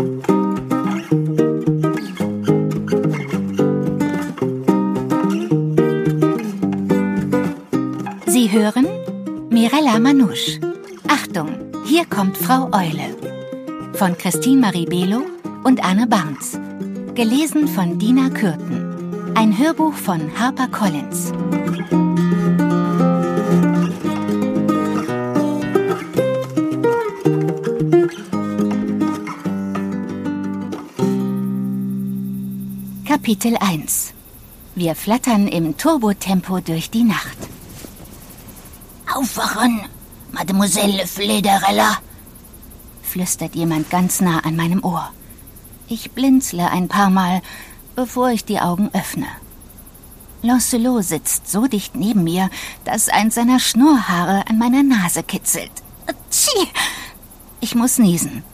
Sie hören Mirella Manouche. Achtung, hier kommt Frau Eule. Von Christine Marie Below und Anne Barnes. Gelesen von Dina Kürten. Ein Hörbuch von HarperCollins. Kapitel 1. Wir flattern im Turbotempo durch die Nacht. Aufwachen, Mademoiselle Flederella, flüstert jemand ganz nah an meinem Ohr. Ich blinzle ein paar Mal, bevor ich die Augen öffne. Lancelot sitzt so dicht neben mir, dass eins seiner Schnurrhaare an meiner Nase kitzelt. Tschi! Ich muss niesen.